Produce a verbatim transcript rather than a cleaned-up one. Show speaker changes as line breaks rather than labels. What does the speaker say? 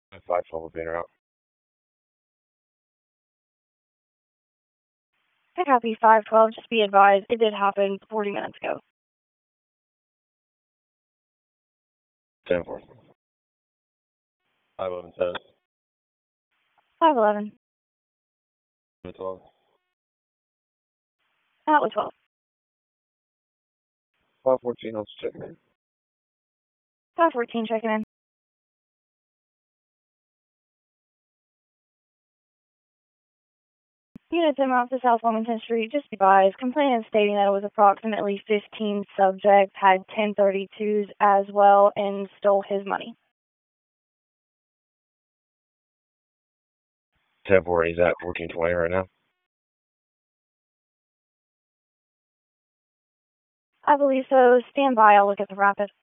five twelve being out.
I copy five twelve. Just be advised, it did happen forty minutes ago.
ten four. five eleven says.
five eleven.
twelve.
That was twelve.
five fourteen, I'll check in.
five fourteen, checking in. Units en route to South Wilmington Street, just be advised, complainant stating that it was approximately fifteen subjects, had ten thirty-twos as well, and stole his money.
ten four, he's at fourteen twenty right now.
I believe so. Stand by, I'll look at the rapid.